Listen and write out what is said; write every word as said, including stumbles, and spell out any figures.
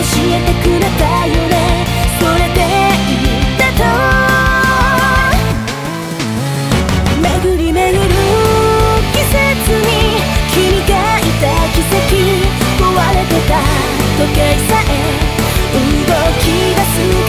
えてくれたよね。それでいいんだと。巡り巡る季節に君がいた奇跡、壊れてた時計さえ動き出す